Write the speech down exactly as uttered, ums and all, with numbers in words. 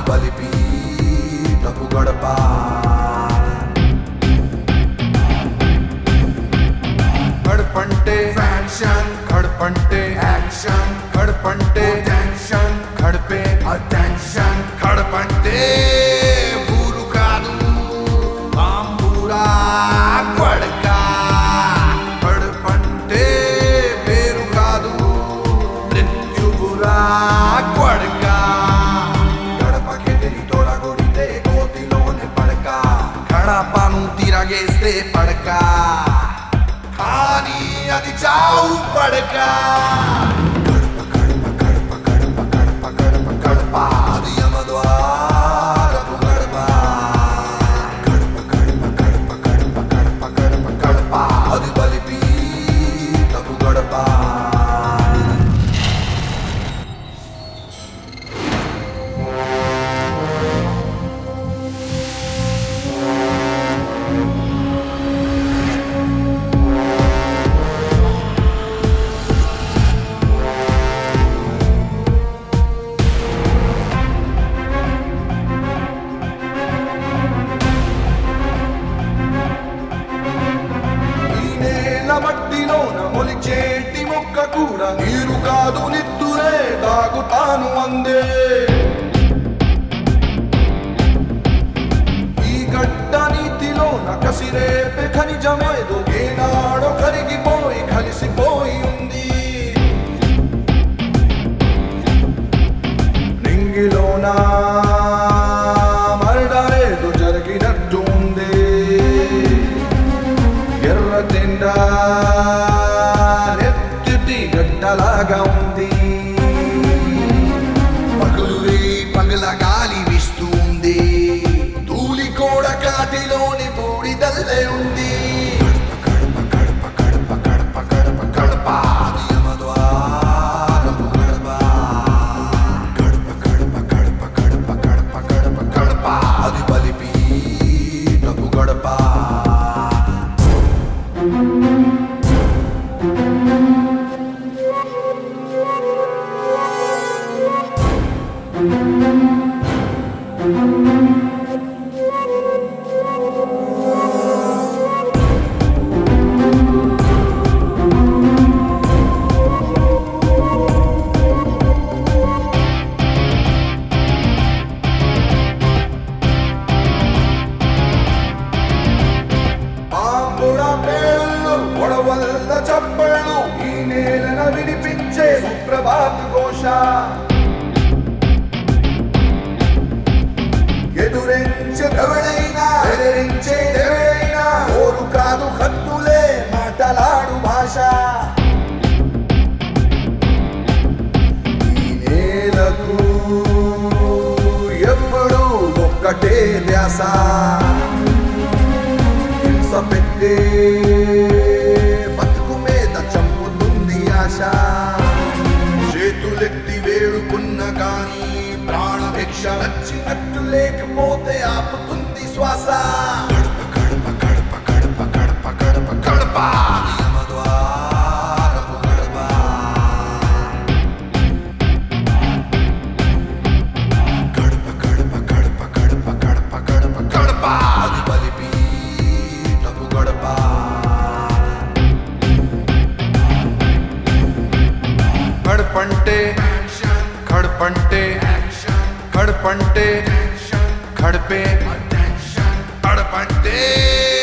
బలిపీఠపు గడప గడపంటే ఫ్యాక్షన్ గడపంటే యాక్షన్ గడపంటే టెన్షన్ గడిపే అటెన్షన్ గడపంటే ఊరు కాదు ఆంబూరా కొడక గడపంటే పేరు కాదు మృత్యువురా కొడక గడపకెళ్ళి తొడగొడితే కోతిలోనే పడక గడపను తిరగేస్తే పడక కానీ అది చావు పడక గడప గడప గడప గడప గడప గడప గడప అది యమద్వారపు గడప గడప గడప గడప గడప గడప గడప గడప అది బలిపీఠపు గడప మట్టిలోన మొలిచేటి మొక్క కూడా నీరు కాదు నిత్తురే తాగుతాను అందే ఈ గడ్డ నీతిలోన కసిరేపే ఖనిజమేదో ఏనాడో కరిగిపోయి కలిసిపోయి ఉంది నింగిలోన మరడేదో జరిగినట్టు ఉంది ఎర్రటెండా నెత్తి గడ్డలాగా ఉంది పగులురే పగల గాలి వీస్తుంది ధూళి కోడ కాటిలోని బూడిదల్లే ఉంది గడప గడప గడప గడప గడప గడప అది యమద్వారపు గడప గడప గడప గడప గడప గడప గడప గడప అది బలిపీఠపు గడప వల్ల చప్పళ్ళు ఈ నేలన వినిపించే సుప్రభాత ఘోష ఎదురించే ఎవడైనా ఎదిరించే ఎవడైనా ఓరు కాదు హద్దులే మాటలాడు భాష ఈ నేలకు ఎప్పుడు ఒక్కటే ధ్యాస హింస పెట్టే చేతులెత్తి వేడుకున్న గాని ప్రాణభిక్ష నచ్చినట్టు లేకపోతే ఆపుతుంది శ్వాస గడప గడప గడప గడప గడప గడప గడప యమద్వారపు గడప గడప గడప గడప గడప గడప గడప గడప అది బలిపీఠపు గడప గడపంటే గడపంటే గడపంటే గడిపే గడపంటే